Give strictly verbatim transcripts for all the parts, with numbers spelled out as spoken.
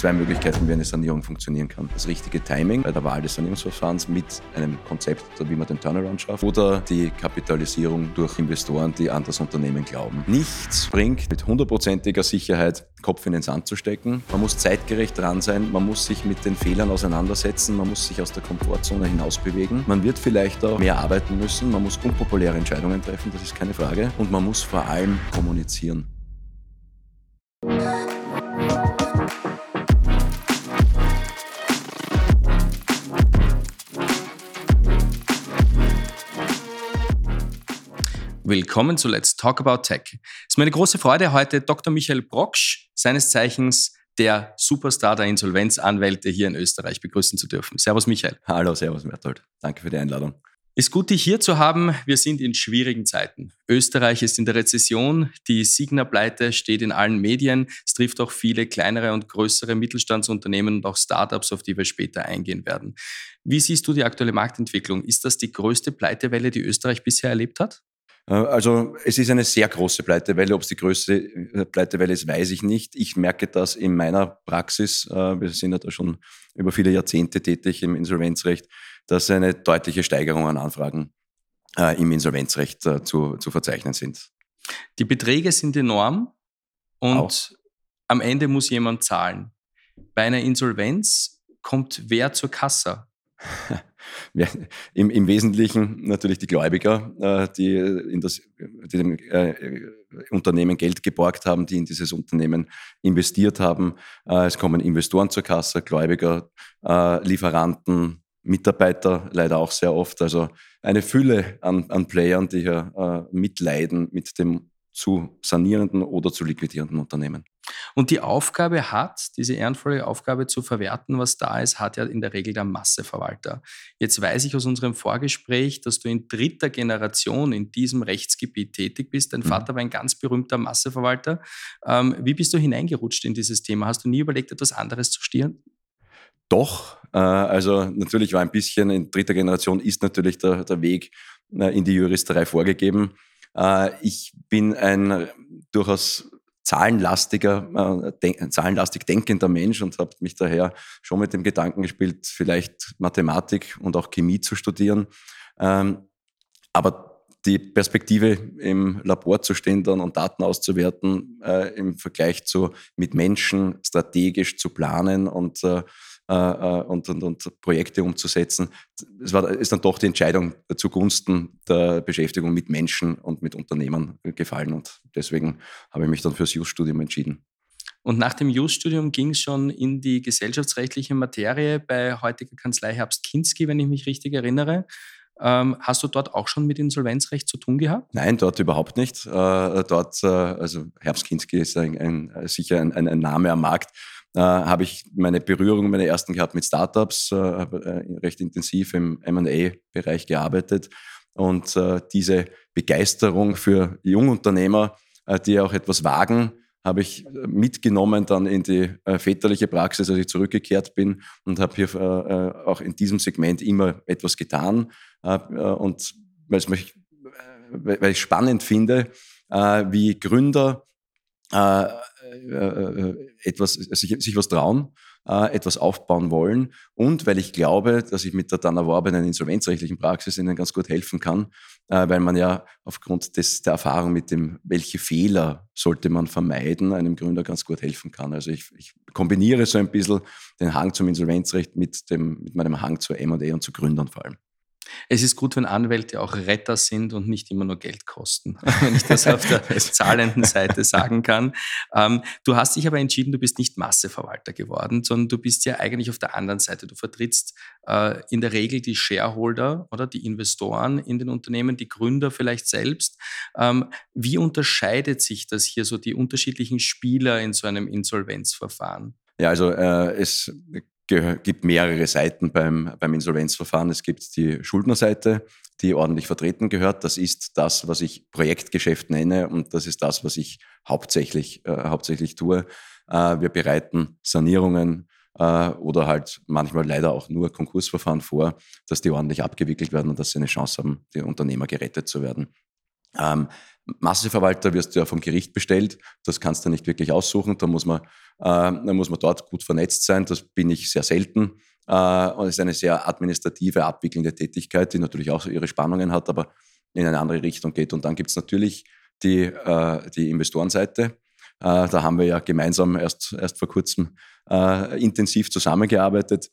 zwei Möglichkeiten, wie eine Sanierung funktionieren kann. Das richtige Timing bei der Wahl des Sanierungsverfahrens mit einem Konzept, wie man den Turnaround schafft, oder die Kapitalisierung durch Investoren, die an das Unternehmen glauben. Nichts bringt mit hundertprozentiger Sicherheit Kopf in den Sand zu stecken. Man muss zeitgerecht dran sein, man muss sich mit den Fehlern auseinandersetzen, man muss sich aus der Komfortzone hinaus bewegen. Man wird vielleicht auch mehr arbeiten müssen, man muss unpopuläre Entscheidungen treffen, das ist keine Frage. Und man muss vor allem kommunizieren. Willkommen zu Let's Talk About Tech. Es ist mir eine große Freude, heute Doktor Michael Proksch, seines Zeichens der Superstar der Insolvenzanwälte hier in Österreich, begrüßen zu dürfen. Servus Michael. Hallo, servus Berthold. Danke für die Einladung. Ist gut, dich hier zu haben. Wir sind in schwierigen Zeiten. Österreich ist in der Rezession, die Signa-Pleite steht in allen Medien. Es trifft auch viele kleinere und größere Mittelstandsunternehmen und auch Startups, auf die wir später eingehen werden. Wie siehst du die aktuelle Marktentwicklung? Ist das die größte Pleitewelle, die Österreich bisher erlebt hat? Also es ist eine sehr große Pleitewelle. Ob es die größte Pleitewelle ist, weiß ich nicht. Ich merke das in meiner Praxis. Wir sind ja da schon über viele Jahrzehnte tätig im Insolvenzrecht, dass eine deutliche Steigerung an Anfragen im Insolvenzrecht zu, zu verzeichnen sind. Die Beträge sind enorm und Auch. am Ende muss jemand zahlen. Bei einer Insolvenz kommt wer zur Kasse? Ja, im, Im Wesentlichen natürlich die Gläubiger, äh, die, in das, die dem äh, Unternehmen Geld geborgt haben, die in dieses Unternehmen investiert haben. Äh, es kommen Investoren zur Kasse, Gläubiger, äh, Lieferanten, Mitarbeiter leider auch sehr oft. Also eine Fülle an, an Playern, die hier äh, mitleiden mit dem zu sanierenden oder zu liquidierenden Unternehmen. Und die Aufgabe hat, diese ehrenvolle Aufgabe zu verwerten, was da ist, hat ja in der Regel der Masseverwalter. Jetzt weiß ich aus unserem Vorgespräch, dass du in dritter Generation in diesem Rechtsgebiet tätig bist. Dein mhm. Vater war ein ganz berühmter Masseverwalter. Ähm, wie bist du hineingerutscht in dieses Thema? Hast du nie überlegt, etwas anderes zu studieren? Doch, äh, also natürlich war ein bisschen, in dritter Generation ist natürlich der, der Weg äh, in die Juristerei vorgegeben. Äh, ich bin ein durchaus zahlenlastiger, äh, denk, zahlenlastig denkender Mensch und habe mich daher schon mit dem Gedanken gespielt, vielleicht Mathematik und auch Chemie zu studieren. Ähm, aber die Perspektive im Labor zu stehen dann und Daten auszuwerten, äh, im Vergleich zu mit Menschen strategisch zu planen und äh, Und, und, und Projekte umzusetzen. Es war, ist dann doch die Entscheidung zugunsten der Beschäftigung mit Menschen und mit Unternehmern gefallen und deswegen habe ich mich dann fürs Jus-Studium entschieden. Und nach dem Jus-Studium ging es schon in die gesellschaftsrechtliche Materie bei heutiger Kanzlei Herbst Kinski, wenn ich mich richtig erinnere. Ähm, hast du dort auch schon mit Insolvenzrecht zu tun gehabt? Nein, dort überhaupt nicht. Äh, dort, äh, also Herbst Kinski ist ein, ein, sicher ein, ein Name am Markt. Äh, habe ich meine Berührung, meine ersten gehabt mit Startups, äh, habe äh, recht intensiv im M und A-Bereich gearbeitet und äh, diese Begeisterung für Jungunternehmer, äh, die auch etwas wagen, habe ich mitgenommen dann in die äh, väterliche Praxis, als ich zurückgekehrt bin und habe hier äh, auch in diesem Segment immer etwas getan äh, und weil es mich, äh, weil ich spannend finde, äh, wie Gründer äh, äh, etwas, sich, sich was trauen, äh, etwas aufbauen wollen und weil ich glaube, dass ich mit der dann erworbenen insolvenzrechtlichen Praxis ihnen ganz gut helfen kann, äh, weil man ja aufgrund des, der Erfahrung mit dem, welche Fehler sollte man vermeiden, einem Gründer ganz gut helfen kann. Also ich, ich kombiniere so ein bisschen den Hang zum Insolvenzrecht mit, dem, mit meinem Hang zu M und A und zu Gründern vor allem. Es ist gut, wenn Anwälte auch Retter sind und nicht immer nur Geld kosten, wenn ich das auf der zahlenden Seite sagen kann. Ähm, du hast dich aber entschieden, du bist nicht Masseverwalter geworden, sondern du bist ja eigentlich auf der anderen Seite. Du vertrittst äh, in der Regel die Shareholder oder die Investoren in den Unternehmen, die Gründer vielleicht selbst. Ähm, wie unterscheidet sich das hier so, die unterschiedlichen Spieler in so einem Insolvenzverfahren? Ja, also äh, es gibt mehrere Seiten beim, beim Insolvenzverfahren. Es gibt die Schuldnerseite, die ordentlich vertreten gehört. Das ist das, was ich Projektgeschäft nenne und das ist das, was ich hauptsächlich, äh, hauptsächlich tue. Äh, wir bereiten Sanierungen äh, oder halt manchmal leider auch nur Konkursverfahren vor, dass die ordentlich abgewickelt werden und dass sie eine Chance haben, die Unternehmer gerettet zu werden. Ähm, Masseverwalter wirst du ja vom Gericht bestellt, das kannst du nicht wirklich aussuchen, da muss man, äh, da muss man dort gut vernetzt sein, das bin ich sehr selten. Äh, und es ist eine sehr administrative, abwickelnde Tätigkeit, die natürlich auch ihre Spannungen hat, aber in eine andere Richtung geht. Und dann gibt es natürlich die, äh, die Investorenseite. Äh, da haben wir ja gemeinsam erst, erst vor kurzem äh, intensiv zusammengearbeitet,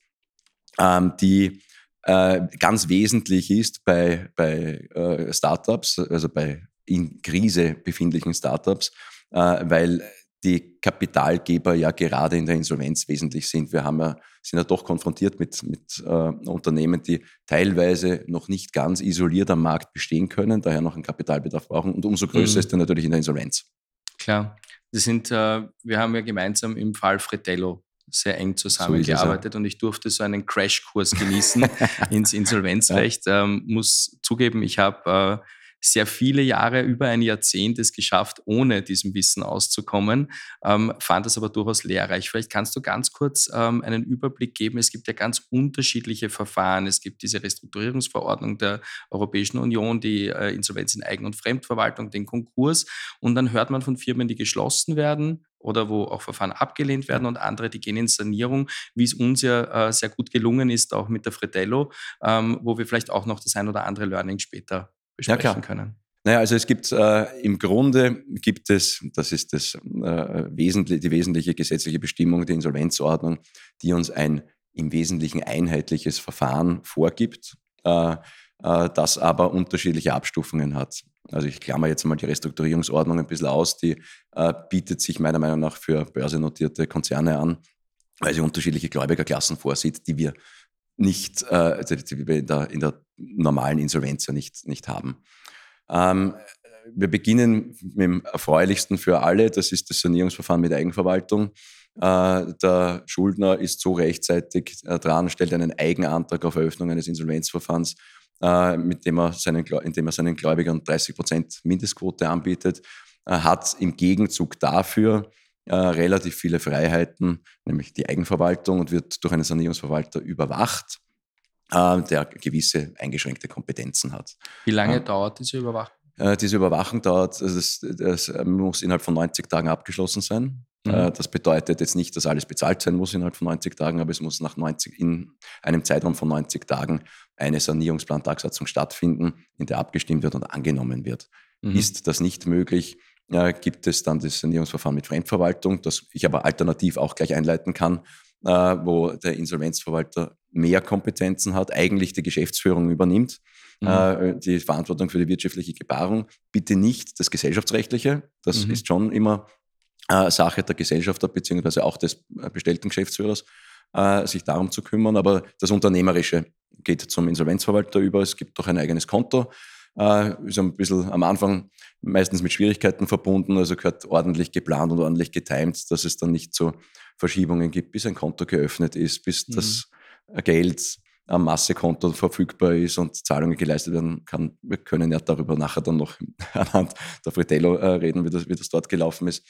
ähm, die äh, ganz wesentlich ist bei, bei äh, Startups, also bei in Krise befindlichen Startups, äh, weil die Kapitalgeber ja gerade in der Insolvenz wesentlich sind. Wir haben ja, sind ja doch konfrontiert mit, mit äh, Unternehmen, die teilweise noch nicht ganz isoliert am Markt bestehen können, daher noch einen Kapitalbedarf brauchen. Und umso größer mhm. ist er natürlich in der Insolvenz. Klar. Das sind, äh, wir haben ja gemeinsam im Fall Fretello sehr eng zusammengearbeitet so und ich durfte so einen Crashkurs genießen ins Insolvenzrecht. Ja. Ähm, muss zugeben, ich habe äh, sehr viele Jahre, über ein Jahrzehnt es geschafft, ohne diesem Wissen auszukommen, ähm, fand das aber durchaus lehrreich. Vielleicht kannst du ganz kurz ähm, einen Überblick geben. Es gibt ja ganz unterschiedliche Verfahren. Es gibt diese Restrukturierungsverordnung der Europäischen Union, die äh, Insolvenz in Eigen- und Fremdverwaltung, den Konkurs. Und dann hört man von Firmen, die geschlossen werden oder wo auch Verfahren abgelehnt werden und andere, die gehen in Sanierung, wie es uns ja äh, sehr gut gelungen ist, auch mit der Fretello, ähm, wo wir vielleicht auch noch das ein oder andere Learning später besprechen ja, können. Naja, also es gibt äh, im Grunde gibt es, das ist das, äh, wesentlich, die wesentliche gesetzliche Bestimmung der Insolvenzordnung, die uns ein im Wesentlichen einheitliches Verfahren vorgibt, äh, äh, das aber unterschiedliche Abstufungen hat. Also ich klammer jetzt mal die Restrukturierungsordnung ein bisschen aus, die äh, bietet sich meiner Meinung nach für börsennotierte Konzerne an, weil sie unterschiedliche Gläubigerklassen vorsieht, die wir nicht, äh, die wir in der, in der normalen Insolvenz ja nicht, nicht haben. Ähm, wir beginnen mit dem erfreulichsten für alle, das ist das Sanierungsverfahren mit Eigenverwaltung. Äh, der Schuldner ist so rechtzeitig äh, dran, stellt einen Eigenantrag auf Eröffnung eines Insolvenzverfahrens, äh, mit dem er seinen, indem er seinen Gläubigern dreißig Prozent Mindestquote anbietet, äh, hat im Gegenzug dafür äh, relativ viele Freiheiten, nämlich die Eigenverwaltung, und wird durch einen Sanierungsverwalter überwacht, äh, der gewisse eingeschränkte Kompetenzen hat. Wie lange äh, dauert diese Überwachung? Äh, diese Überwachung dauert, also das, das muss innerhalb von neunzig Tagen abgeschlossen sein. Mhm. Äh, das bedeutet jetzt nicht, dass alles bezahlt sein muss innerhalb von neunzig Tagen, aber es muss nach neunzig, in einem Zeitraum von neunzig Tagen eine Sanierungsplan-Tagsatzung stattfinden, in der abgestimmt wird und angenommen wird. Mhm. Ist das nicht möglich, äh, gibt es dann das Sanierungsverfahren mit Fremdverwaltung, das ich aber alternativ auch gleich einleiten kann, äh, wo der Insolvenzverwalter mehr Kompetenzen hat, eigentlich die Geschäftsführung übernimmt, mhm. äh, die Verantwortung für die wirtschaftliche Gebarung, bitte nicht das Gesellschaftsrechtliche, das mhm. ist schon immer äh, Sache der Gesellschafter beziehungsweise auch des bestellten Geschäftsführers, äh, sich darum zu kümmern, aber das Unternehmerische geht zum Insolvenzverwalter über, es gibt doch ein eigenes Konto, äh, ist ein bisschen am Anfang meistens mit Schwierigkeiten verbunden, also gehört ordentlich geplant und ordentlich getimt, dass es dann nicht so Verschiebungen gibt, bis ein Konto geöffnet ist, bis mhm. das Geld am Massekonto verfügbar ist und Zahlungen geleistet werden kann. Wir können ja darüber nachher dann noch anhand der Fretello äh, reden, wie das, wie das dort gelaufen ist.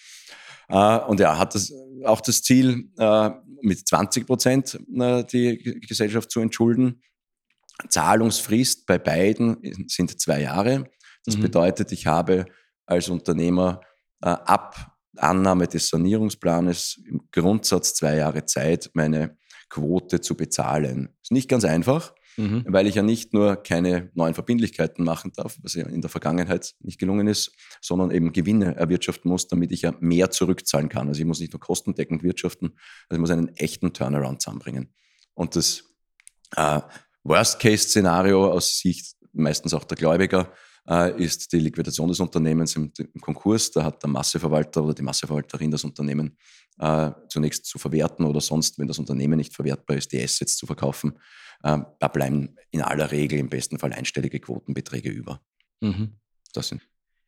Äh, und er hat das, auch das Ziel, äh, mit zwanzig Prozent äh, die Gesellschaft zu entschulden. Zahlungsfrist bei beiden sind zwei Jahre. Das mhm. bedeutet, ich habe als Unternehmer äh, ab Annahme des Sanierungsplanes im Grundsatz zwei Jahre Zeit, meine Quote zu bezahlen. Ist nicht ganz einfach, mhm. weil ich ja nicht nur keine neuen Verbindlichkeiten machen darf, was ja in der Vergangenheit nicht gelungen ist, sondern eben Gewinne erwirtschaften muss, damit ich ja mehr zurückzahlen kann. Also ich muss nicht nur kostendeckend wirtschaften, also ich muss einen echten Turnaround zusammenbringen. Und das äh, Worst-Case-Szenario aus Sicht meistens auch der Gläubiger äh, ist die Liquidation des Unternehmens im, im Konkurs. Da hat der Masseverwalter oder die Masseverwalterin das Unternehmen äh, zunächst zu verwerten oder sonst, wenn das Unternehmen nicht verwertbar ist, die Assets zu verkaufen. Äh, da bleiben in aller Regel im besten Fall einstellige Quotenbeträge über. Mhm. Das sind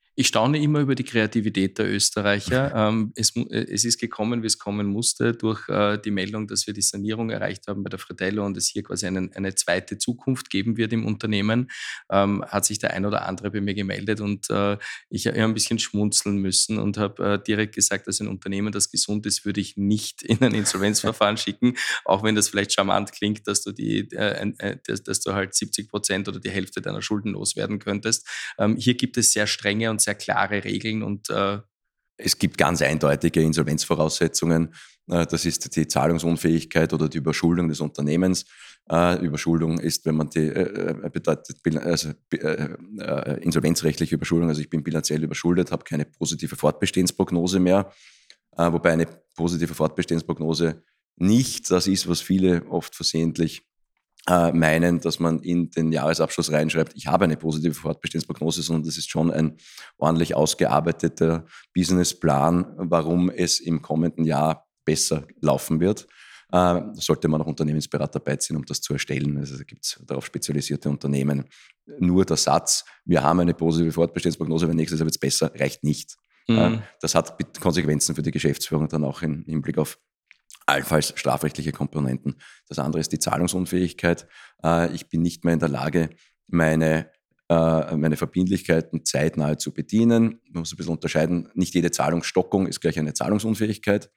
Ich staune immer über die Kreativität der Österreicher. ähm, es, es ist gekommen, wie es kommen musste, durch äh, die Meldung, dass wir die Sanierung erreicht haben bei der Fratello und es hier quasi einen, eine zweite Zukunft geben wird im Unternehmen, ähm, hat sich der ein oder andere bei mir gemeldet und äh, ich habe ein bisschen schmunzeln müssen und habe äh, direkt gesagt, dass ein Unternehmen, das gesund ist, würde ich nicht in ein Insolvenzverfahren schicken, auch wenn das vielleicht charmant klingt, dass du, die, äh, äh, dass, dass du halt siebzig Prozent oder die Hälfte deiner Schulden loswerden könntest. Ähm, hier gibt es sehr strenge und sehr klare Regeln und äh es gibt ganz eindeutige Insolvenzvoraussetzungen. Das ist die Zahlungsunfähigkeit oder die Überschuldung des Unternehmens. Überschuldung ist, wenn man die äh, bedeutet, also äh, insolvenzrechtliche Überschuldung, also ich bin bilanziell überschuldet, habe keine positive Fortbestehensprognose mehr, äh, wobei eine positive Fortbestehensprognose nicht das ist, was viele oft versehentlich meinen, dass man in den Jahresabschluss reinschreibt, ich habe eine positive Fortbestehensprognose, sondern das ist schon ein ordentlich ausgearbeiteter Businessplan, warum es im kommenden Jahr besser laufen wird. Äh, sollte man auch Unternehmensberater beiziehen, um das zu erstellen. Also da gibt es darauf spezialisierte Unternehmen. Nur der Satz, wir haben eine positive Fortbestehensprognose, wenn nächstes Jahr wird es besser, reicht nicht. Mhm. Äh, das hat Konsequenzen für die Geschäftsführung dann auch im Hinblick auf allenfalls strafrechtliche Komponenten. Das andere ist die Zahlungsunfähigkeit. Ich bin nicht mehr in der Lage, meine, meine Verbindlichkeiten zeitnah zu bedienen. Man muss ein bisschen unterscheiden, nicht jede Zahlungsstockung ist gleich eine Zahlungsunfähigkeit.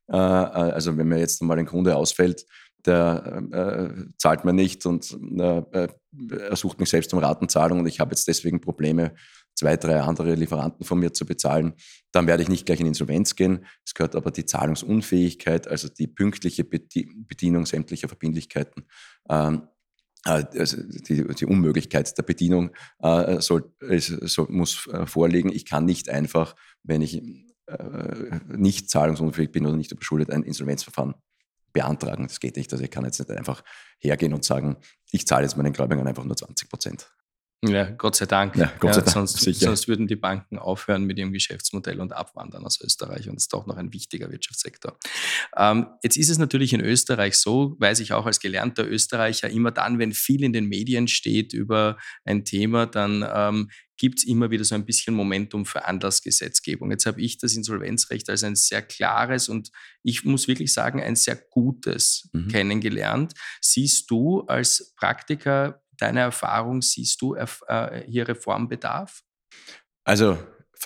Also wenn mir jetzt mal ein Kunde ausfällt, der äh, zahlt mir nicht und äh, er sucht mich selbst um Ratenzahlung und ich habe jetzt deswegen Probleme, zwei, drei andere Lieferanten von mir zu bezahlen, dann werde ich nicht gleich in Insolvenz gehen. Es gehört aber die Zahlungsunfähigkeit, also die pünktliche Bedienung sämtlicher Verbindlichkeiten, ähm, also die, die Unmöglichkeit der Bedienung äh, soll, soll, muss äh, vorliegen. Ich kann nicht einfach, wenn ich äh, nicht zahlungsunfähig bin oder nicht überschuldet, ein Insolvenzverfahren beantragen. Das geht nicht. Also ich kann jetzt nicht einfach hergehen und sagen, ich zahle jetzt meinen Gläubigern einfach nur zwanzig Prozent. Ja, Gott sei Dank. Ja, Gott sei Dank, sonst, sicher. sonst würden die Banken aufhören mit ihrem Geschäftsmodell und abwandern aus Österreich. Und das ist doch noch ein wichtiger Wirtschaftssektor. Ähm, jetzt ist es natürlich in Österreich so, weiß ich auch als gelernter Österreicher, immer dann, wenn viel in den Medien steht über ein Thema, dann ähm, gibt es immer wieder so ein bisschen Momentum für Anlassgesetzgebung. Jetzt habe ich das Insolvenzrecht als ein sehr klares und ich muss wirklich sagen, ein sehr gutes mhm. kennengelernt. Siehst du als Praktiker, deine Erfahrung, siehst du äh, hier Reformbedarf? Also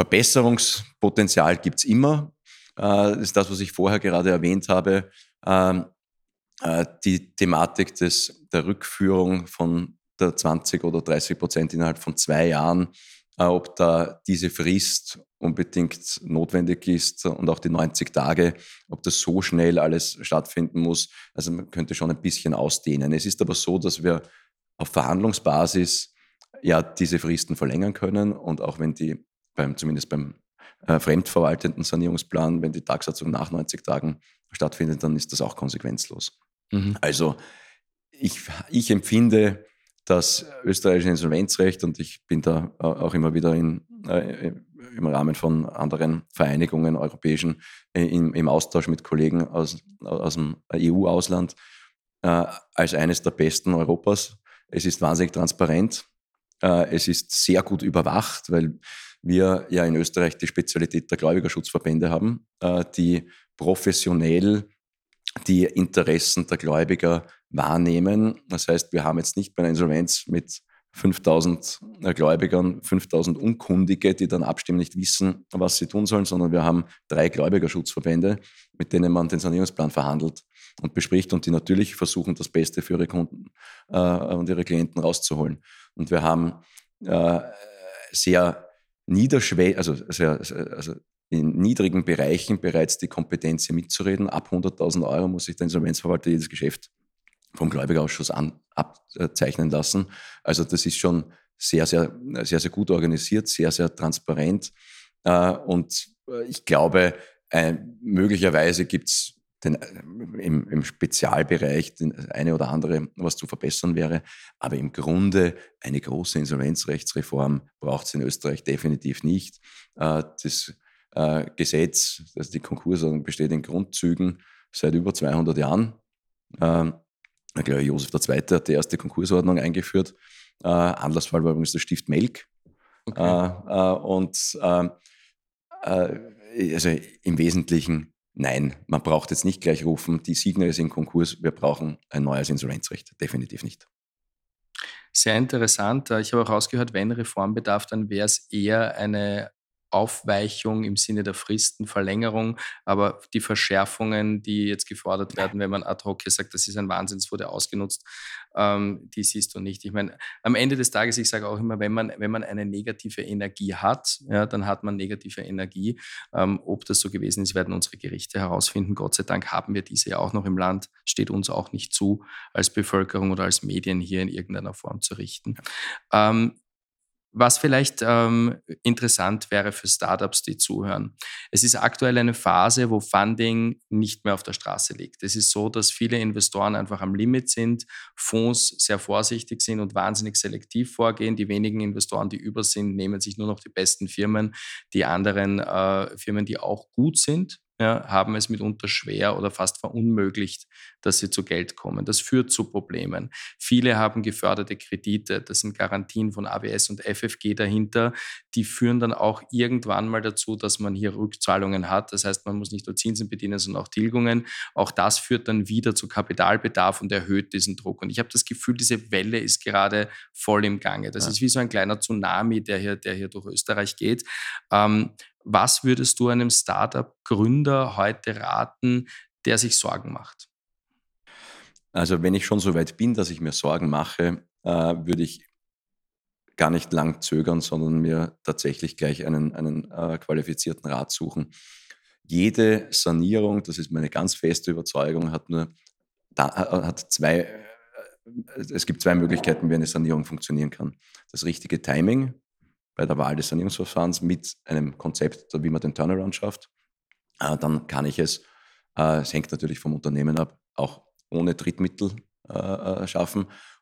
Verbesserungspotenzial gibt es immer. Äh, das ist das, was ich vorher gerade erwähnt habe. Ähm, äh, die Thematik des, der Rückführung von der zwanzig oder dreißig Prozent innerhalb von zwei Jahren, äh, ob da diese Frist unbedingt notwendig ist und auch die neunzig Tage, ob das so schnell alles stattfinden muss. Also man könnte schon ein bisschen ausdehnen. Es ist aber so, dass wir auf Verhandlungsbasis ja diese Fristen verlängern können und auch wenn die, beim, zumindest beim äh, fremdverwaltenden Sanierungsplan, wenn die Tagsatzung nach neunzig Tagen stattfindet, dann ist das auch konsequenzlos. Mhm. Also ich, ich empfinde das österreichische Insolvenzrecht und ich bin da auch immer wieder in, äh, im Rahmen von anderen Vereinigungen, europäischen, äh, im, im Austausch mit Kollegen aus, aus dem E U-Ausland äh, als eines der besten Europas. Es ist wahnsinnig transparent. Äh, es ist sehr gut überwacht, weil wir ja in Österreich die Spezialität der Gläubigerschutzverbände haben, äh, die professionell die Interessen der Gläubiger wahrnehmen. Das heißt, wir haben jetzt nicht bei einer Insolvenz mit fünftausend Gläubigern, fünftausend Unkundige, die dann abstimmen, nicht wissen, was sie tun sollen, sondern wir haben drei Gläubigerschutzverbände, mit denen man den Sanierungsplan verhandelt und bespricht und die natürlich versuchen, das Beste für ihre Kunden äh, und ihre Klienten rauszuholen. Und wir haben äh, sehr niederschwellig, also, sehr, also in niedrigen Bereichen bereits die Kompetenz, hier mitzureden. Ab hunderttausend Euro muss sich der Insolvenzverwalter jedes Geschäft vom Gläubigerausschuss an, abzeichnen lassen. Also das ist schon sehr, sehr, sehr, sehr gut organisiert, sehr, sehr transparent. Und ich glaube, möglicherweise gibt es im, im Spezialbereich den eine oder andere, was zu verbessern wäre. Aber im Grunde eine große Insolvenzrechtsreform braucht es in Österreich definitiv nicht. Das Gesetz, also die Konkursordnung besteht in Grundzügen seit über zweihundert Jahren. Ich glaube, Josef der Zweite hat die erste Konkursordnung eingeführt. Anlassfall war übrigens das Stift Melk. Okay. Äh, äh, und äh, äh, also im Wesentlichen nein, man braucht jetzt nicht gleich rufen, die Signa ist in Konkurs, wir brauchen ein neues Insolvenzrecht. Definitiv nicht. Sehr interessant. Ich habe auch rausgehört, wenn Reformbedarf, dann wäre es eher eine Aufweichung im Sinne der Fristenverlängerung, aber die Verschärfungen, die jetzt gefordert werden, wenn man ad hoc sagt, das ist ein Wahnsinn, es wurde ausgenutzt, ähm, die siehst du nicht. Ich meine, am Ende des Tages, ich sage auch immer, wenn man, wenn man eine negative Energie hat, ja, dann hat man negative Energie. Ähm, ob das so gewesen ist, werden unsere Gerichte herausfinden. Gott sei Dank haben wir diese ja auch noch im Land, steht uns auch nicht zu, als Bevölkerung oder als Medien hier in irgendeiner Form zu richten. Ähm, Was vielleicht ähm, interessant wäre für Startups, die zuhören. Es ist aktuell eine Phase, wo Funding nicht mehr auf der Straße liegt. Es ist so, dass viele Investoren einfach am Limit sind, Fonds sehr vorsichtig sind und wahnsinnig selektiv vorgehen. Die wenigen Investoren, die über sind, nehmen sich nur noch die besten Firmen. Die anderen äh, Firmen, die auch gut sind, ja, haben es mitunter schwer oder fast verunmöglicht, dass sie zu Geld kommen. Das führt zu Problemen. Viele haben geförderte Kredite, das sind Garantien von A W S und F F G dahinter, die führen dann auch irgendwann mal dazu, dass man hier Rückzahlungen hat. Das heißt, man muss nicht nur Zinsen bedienen, sondern auch Tilgungen. Auch das führt dann wieder zu Kapitalbedarf und erhöht diesen Druck. Und ich habe das Gefühl, diese Welle ist gerade voll im Gange. Das ja. ist wie so ein kleiner Tsunami, der hier, der hier durch Österreich geht. Ähm, Was würdest du einem Startup-Gründer heute raten, der sich Sorgen macht? Also wenn ich schon so weit bin, dass ich mir Sorgen mache, äh, würde ich gar nicht lang zögern, sondern mir tatsächlich gleich einen, einen äh, qualifizierten Rat suchen. Jede Sanierung, das ist meine ganz feste Überzeugung, hat nur da, hat zwei, äh, es gibt zwei Möglichkeiten, wie eine Sanierung funktionieren kann. Das richtige Timing bei der Wahl des Sanierungsverfahrens mit einem Konzept, wie man den Turnaround schafft, äh, dann kann ich es, äh, es hängt natürlich vom Unternehmen ab, auch ohne Drittmittel äh, schaffen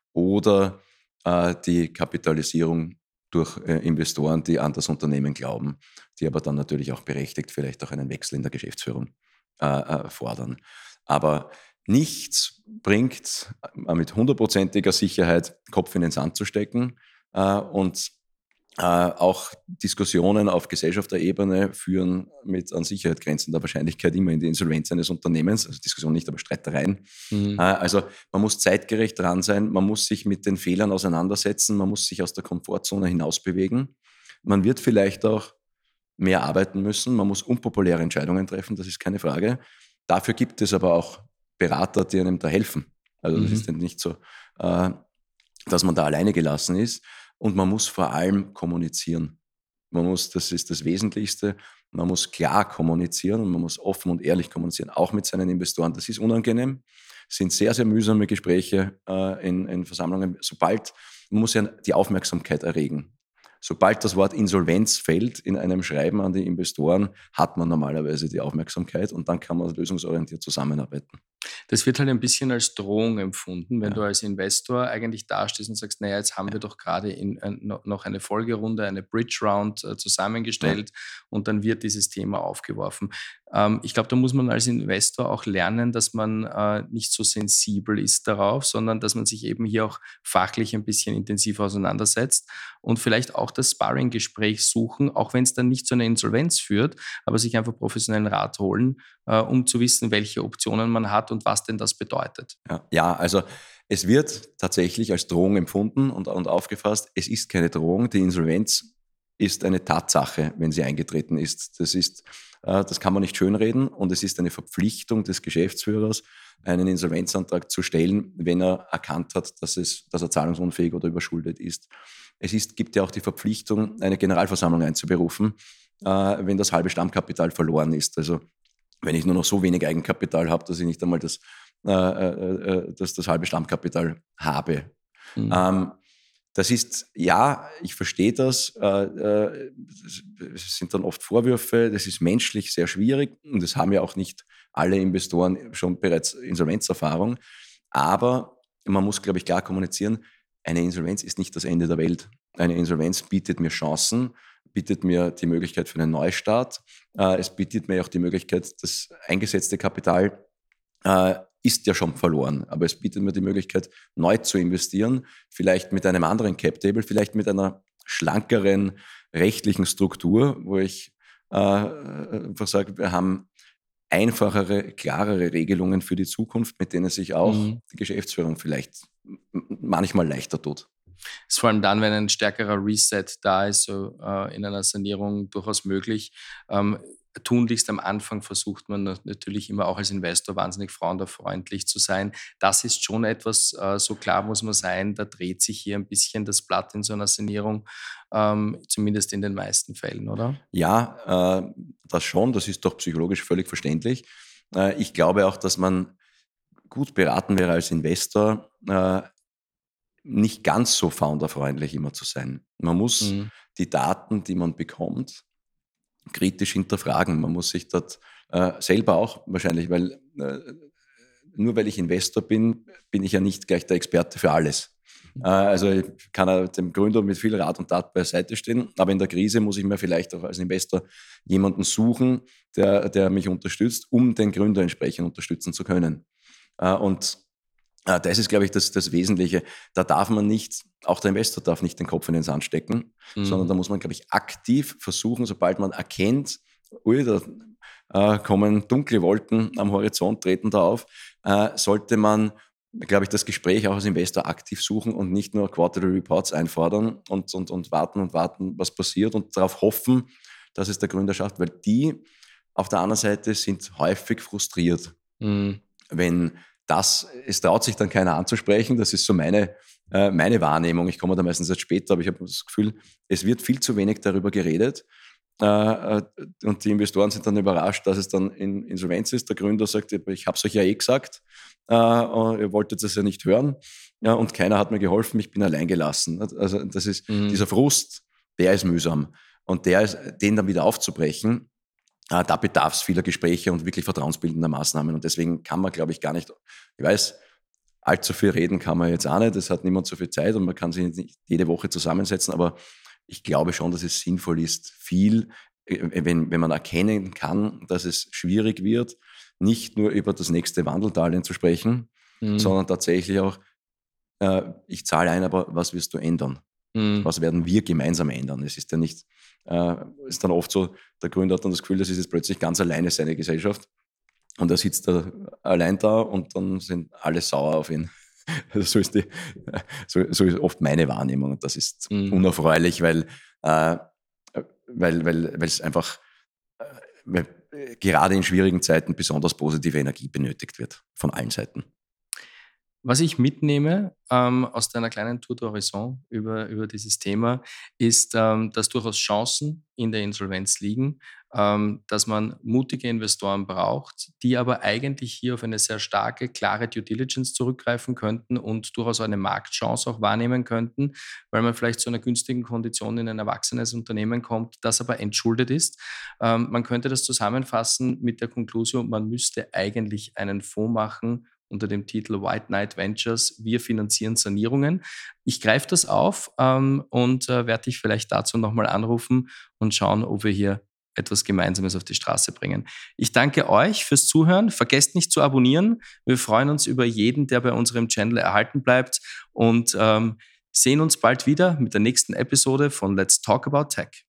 oder äh, die Kapitalisierung durch äh, Investoren, die an das Unternehmen glauben, die aber dann natürlich auch berechtigt vielleicht auch einen Wechsel in der Geschäftsführung äh, äh, fordern. Aber nichts bringt äh, mit hundertprozentiger Sicherheit Kopf in den Sand zu stecken äh, und Äh, auch Diskussionen auf Gesellschafterebene führen mit an Sicherheit grenzender Wahrscheinlichkeit immer in die Insolvenz eines Unternehmens. Also Diskussion nicht, aber Streitereien. Mhm. Äh, also man muss zeitgerecht dran sein, man muss sich mit den Fehlern auseinandersetzen, man muss sich aus der Komfortzone hinaus bewegen. Man wird vielleicht auch mehr arbeiten müssen, man muss unpopuläre Entscheidungen treffen, das ist keine Frage. Dafür gibt es aber auch Berater, die einem da helfen. Also das mhm. ist nicht so, äh, dass man da alleine gelassen ist. Und man muss vor allem kommunizieren. Man muss, das ist das Wesentlichste, man muss klar kommunizieren und man muss offen und ehrlich kommunizieren, auch mit seinen Investoren. Das ist unangenehm, es sind sehr, sehr mühsame Gespräche äh, in, in Versammlungen. Sobald, man muss ja die Aufmerksamkeit erregen. Sobald das Wort Insolvenz fällt in einem Schreiben an die Investoren, hat man normalerweise die Aufmerksamkeit und dann kann man lösungsorientiert zusammenarbeiten. Das wird halt ein bisschen als Drohung empfunden, wenn ja. du als Investor eigentlich dastehst und sagst, naja, jetzt haben ja. wir doch gerade in, äh, noch eine Folgerunde, eine Bridge Round äh, zusammengestellt ja. und dann wird dieses Thema aufgeworfen. Ähm, ich glaube, da muss man als Investor auch lernen, dass man äh, nicht so sensibel ist darauf, sondern dass man sich eben hier auch fachlich ein bisschen intensiv auseinandersetzt und vielleicht auch das Sparring-Gespräch suchen, auch wenn es dann nicht zu einer Insolvenz führt, aber sich einfach professionellen Rat holen, äh, um zu wissen, welche Optionen man hat und was denn das bedeutet. Ja, ja, also es wird tatsächlich als Drohung empfunden und, und aufgefasst. Es ist keine Drohung. Die Insolvenz ist eine Tatsache, wenn sie eingetreten ist. Das ist, äh, das kann man nicht schönreden und es ist eine Verpflichtung des Geschäftsführers, einen Insolvenzantrag zu stellen, wenn er erkannt hat, dass, es, dass er zahlungsunfähig oder überschuldet ist. Es ist, gibt ja auch die Verpflichtung, eine Generalversammlung einzuberufen, äh, wenn das halbe Stammkapital verloren ist. Also wenn ich nur noch so wenig Eigenkapital habe, dass ich nicht einmal das, äh, äh, das, das halbe Stammkapital habe. Mhm. Ähm, das ist, ja, ich verstehe das, äh, äh, es sind dann oft Vorwürfe, das ist menschlich sehr schwierig und es haben ja auch nicht alle Investoren schon bereits Insolvenzerfahrung, aber man muss, glaube ich, klar kommunizieren, eine Insolvenz ist nicht das Ende der Welt. Eine Insolvenz bietet mir Chancen, bietet mir die Möglichkeit für einen Neustart. Äh, es bietet mir auch die Möglichkeit, das eingesetzte Kapital äh, ist ja schon verloren, aber es bietet mir die Möglichkeit, neu zu investieren, vielleicht mit einem anderen Cap-Table, vielleicht mit einer schlankeren rechtlichen Struktur, wo ich äh, einfach sage, wir haben einfachere, klarere Regelungen für die Zukunft, mit denen sich auch mhm. die Geschäftsführung vielleicht manchmal leichter tut. Ist vor allem dann, wenn ein stärkerer Reset da ist, so äh, in einer Sanierung durchaus möglich. Ähm, tunlichst am Anfang versucht man natürlich immer auch als Investor wahnsinnig frauenfreundlich zu sein. Das ist schon etwas, äh, so klar muss man sein, da dreht sich hier ein bisschen das Blatt in so einer Sanierung, ähm, zumindest in den meisten Fällen, oder? Ja, äh, das schon, das ist doch psychologisch völlig verständlich. Äh, ich glaube auch, dass man gut beraten wäre als Investor, äh, nicht ganz so founderfreundlich immer zu sein. Man muss mhm. die Daten, die man bekommt, kritisch hinterfragen. Man muss sich dort äh, selber auch wahrscheinlich, weil äh, nur weil ich Investor bin, bin ich ja nicht gleich der Experte für alles. Äh, also ich kann ja dem Gründer mit viel Rat und Tat beiseite stehen, aber in der Krise muss ich mir vielleicht auch als Investor jemanden suchen, der, der mich unterstützt, um den Gründer entsprechend unterstützen zu können. Äh, und äh, das ist, glaube ich, das, das Wesentliche. Da darf man nicht, auch der Investor darf nicht den Kopf in den Sand stecken, mhm. sondern da muss man, glaube ich, aktiv versuchen, sobald man erkennt, ui, da äh, kommen dunkle Wolken am Horizont, treten da auf, äh, sollte man, glaube ich, das Gespräch auch als Investor aktiv suchen und nicht nur Quarterly Reports einfordern und, und, und warten und warten, was passiert und darauf hoffen, dass es der Gründer schafft, weil die auf der anderen Seite sind häufig frustriert, mhm. wenn das, es traut sich dann keiner anzusprechen, das ist so meine, äh, meine Wahrnehmung. Ich komme da meistens erst später, aber ich habe das Gefühl, es wird viel zu wenig darüber geredet. Äh, und die Investoren sind dann überrascht, dass es dann in Insolvenz ist. Der Gründer sagt, ich habe es euch ja eh gesagt, äh, ihr wolltet es ja nicht hören, ja, und keiner hat mir geholfen, ich bin allein gelassen. Also das ist mhm. dieser Frust, der ist mühsam. Und der ist, den dann wieder aufzubrechen, äh, da bedarf es vieler Gespräche und wirklich vertrauensbildender Maßnahmen. Und deswegen kann man, glaube ich, gar nicht, ich weiß, allzu viel reden kann man jetzt auch nicht, es hat niemand so viel Zeit und man kann sich nicht jede Woche zusammensetzen, aber ich glaube schon, dass es sinnvoll ist, viel, wenn, wenn man erkennen kann, dass es schwierig wird, nicht nur über das nächste Wandeldarlehen zu sprechen, mhm. sondern tatsächlich auch, äh, ich zahle ein, aber was wirst du ändern? Mhm. Was werden wir gemeinsam ändern? Es ist ja nicht, äh, ist dann oft so, der Gründer hat dann das Gefühl, das ist jetzt plötzlich ganz alleine seine Gesellschaft und er sitzt da allein da und dann sind alle sauer auf ihn. Also so, ist die, so, so ist oft meine Wahrnehmung und das ist mhm. unerfreulich, weil, äh, weil, weil, weil es einfach äh, weil gerade in schwierigen Zeiten besonders positive Energie benötigt wird von allen Seiten. Was ich mitnehme ähm, aus deiner kleinen Tour d'Horizon über, über dieses Thema, ist, ähm, dass durchaus Chancen in der Insolvenz liegen, ähm, dass man mutige Investoren braucht, die aber eigentlich hier auf eine sehr starke, klare Due Diligence zurückgreifen könnten und durchaus eine Marktchance auch wahrnehmen könnten, weil man vielleicht zu einer günstigen Kondition in ein erwachsenes Unternehmen kommt, das aber entschuldet ist. Ähm, man könnte das zusammenfassen mit der Konklusion, man müsste eigentlich einen Fonds machen, unter dem Titel White Knight Ventures, wir finanzieren Sanierungen. Ich greife das auf ähm, und äh, werde dich vielleicht dazu nochmal anrufen und schauen, ob wir hier etwas Gemeinsames auf die Straße bringen. Ich danke euch fürs Zuhören. Vergesst nicht zu abonnieren. Wir freuen uns über jeden, der bei unserem Channel erhalten bleibt und ähm, sehen uns bald wieder mit der nächsten Episode von Let's Talk About Tech.